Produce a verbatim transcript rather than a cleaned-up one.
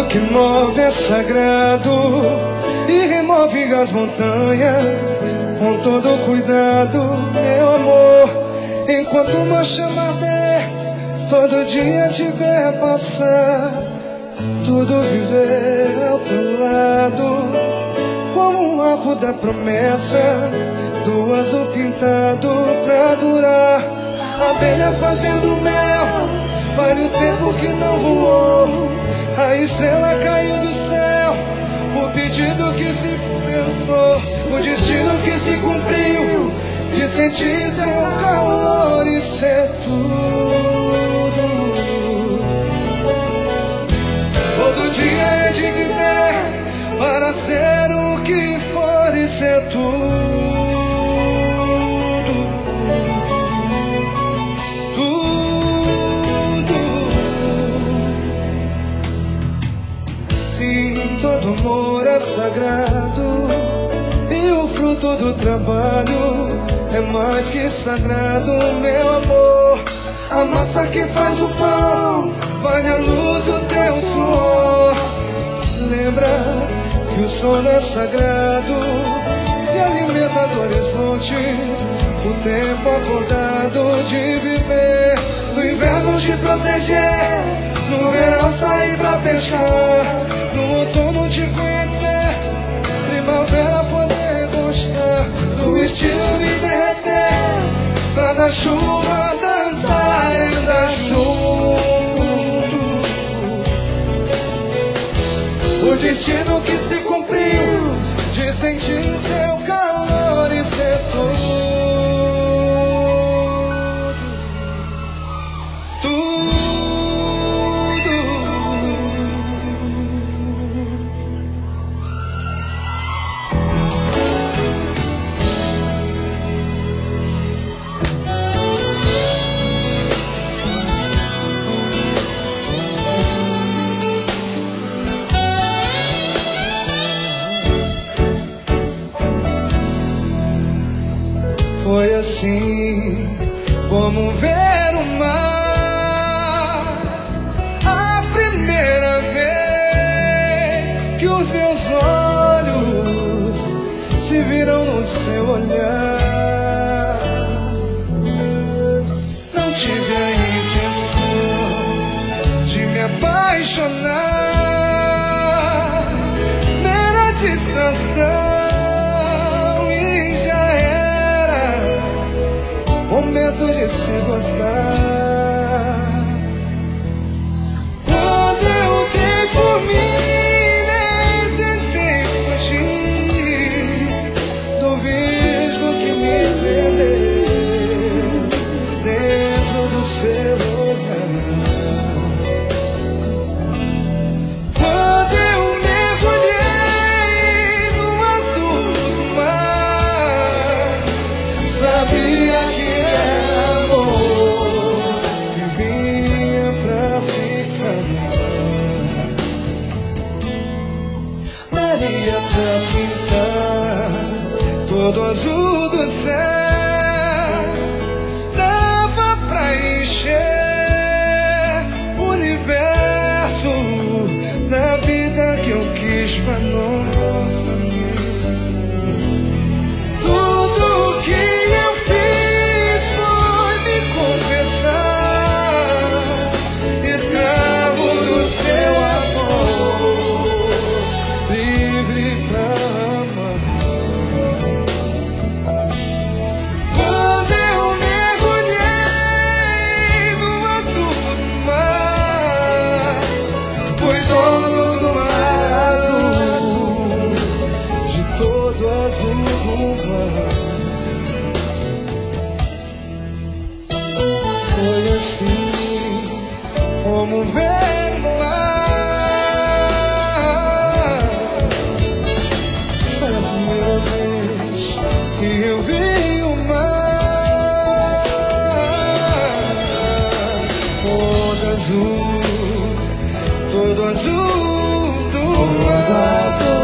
que move é sagrado e remove as montanhas com todo cuidado, meu amor. Enquanto uma chama arder, todo dia te ver passar, tudo viver ao teu lado. Como um arco da promessa, do azul pintado pra durar. Abelha fazendo mel, vale o tempo que não voou. A estrela caiu do céu, o pedido que se pensou, o destino que se cumpriu, de sentir teu calor e ser tudo. Todo dia é de viver para ser o que for e ser tudo. Todo amor é sagrado e o fruto do trabalho é mais que sagrado, meu amor. A massa que faz o pão vale a luz do teu suor. Lembra que o sono é sagrado e alimenta do horizonte o tempo acordado de viver. No inverno te proteger, no verão sair pra pescar, no outono te conhecer, primavera poder gostar, no estilo me derreter, pra da chuva dançar e andar junto. O destino que se cumpriu, de sentir teu calor e ser tudo. Foi assim como ver o mar, a primeira vez que os meus olhos se viram no seu olhar. Não tive a intenção de me apaixonar, mera distração. Momento de se gostar. Quando eu dei por mim, nem tentei fugir do visgo que me prendeu dentro do seu olhar. Quando eu mergulhei no azul do mar, sabia que pra pintar todo azul do céu, dava pra encher o universo na vida que eu quis pra nós. Tudo que eu fiz foi me confessar, escravo do seu amor, livre pra amar. Quando eu mergulhei no azul do mar, fui dono do mar azul, de todo azul do mar. Foi assim como ver o mar. E eu vi o mar todo azul, todo azul do mar.